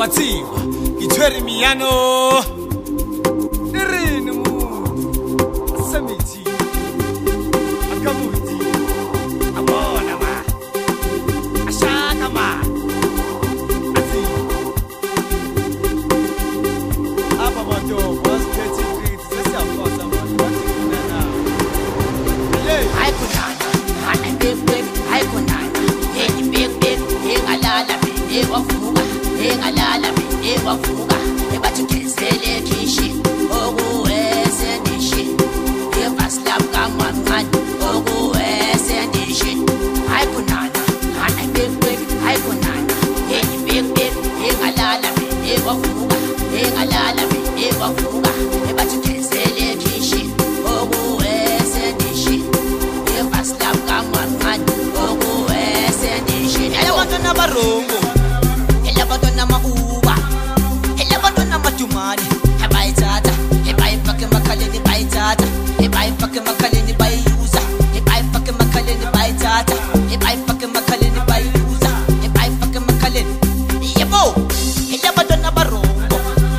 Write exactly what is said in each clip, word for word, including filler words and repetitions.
Wati, itwere miyano. Nirine mu. Samiti. Akamuti. Amona ma. Ashaka ma. Ati. Apa mato was petty great. Sasa kwa samani. Wati kunana. Hey. I kunana. Hana big big. I kunana. Hey big big. Hey alala me. Hey wafuga. Hey alala me. Hey wafuga. Hey batukesele kishi. Ogu ese nishi. Hey baslap kamwangan. Ogu ese nishi. I kunana. Hana big big. I kunana. Hey big big. Hey alala me. Hey wafuga. Hey alala me. Hey wafuga. Hey batukesele kishi. Ogu ese nishi. Hey baslap kamwangan. Ogu ese nishi. Ela batona barongo. Ela batona mauba. Ela batona matumani. Hebai tata. Hebai pake makaleni bai tata. Hebai pake makaleni bai uza. Hebai pake makaleni bai tata. Hebai pake makaleni bai uza. Hebai pake makaleni. Yebo. Ela batona barongo.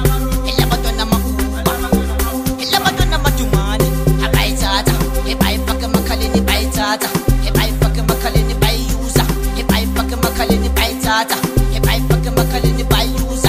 Ela batona mauba. Ela batona matumani. Hebai tata. Hebai pake makaleni bai tata. Hebai pake makaleni bai uza. Hebai pake makaleni bai tata. Hebai pake makaleni bai uza.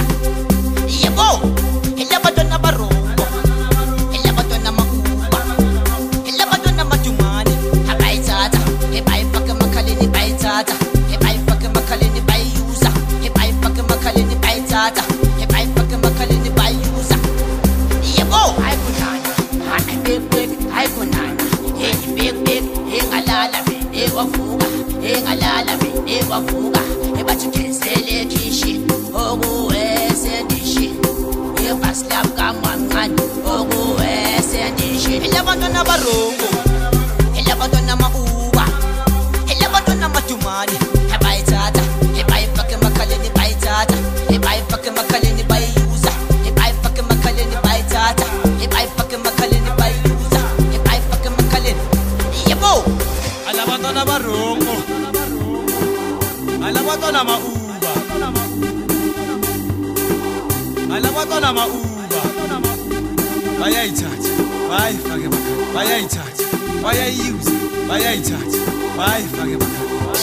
Yebo. Ela batona barongo. Ela batona mauba. Ela batona matumani. Hebai tata. Hebai pake makaleni bai tata. Hebai pake makaleni bai uza. Hebai pake makaleni bai tata. Hebai pake makaleni bai uza. Yebo. Ai kunana. Hana big big. Ai kunana. Hey big big. Hey alala me. Hey wafuga. Hey alala me. Hey wafuga. Hey batukesele kishi. Ogu ese nishi. Hey baslap kamwangan. Ogu ese nishi. Ela batona barongo. Ela batona mauba. Ela batona matumani. Hebai tata. Hebai pake makaleni bai tata. Hebai pake makaleni bai uza. Hebai pake makaleni bai tata. Hebai pake makaleni bai uza. Hebai pake makaleni. Yebo. Ala batona barongo. Ala batona mauba. Ala batona mauba. Bayayithatha. Bayifake emakhaya. Bayayithatha. Bayayiyuza. Bayayithatha. Bayifake emakhaya.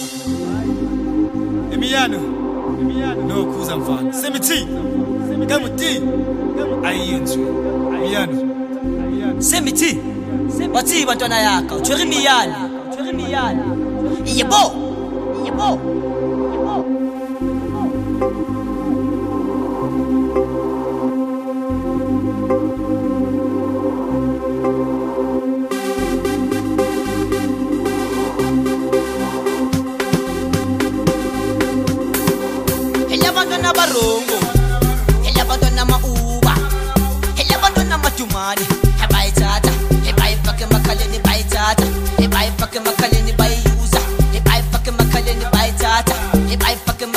Emiyano. Emiyano. Nokhuza mfana. Semithi. Kamuti. Ayiyenzwe. Emiyano. Semithi. Wathi bantwana yakho. Utshwere imiyane. Utshwere imiyane. Yebo. Yebo. Ela batona barongo. Ela batona mauba. Ela batona matumani. Hebai tata. Hebai pake makaleni bai tata. Hebai pake makaleni bai uza. Hebai pake makaleni bai tata. Hebai pake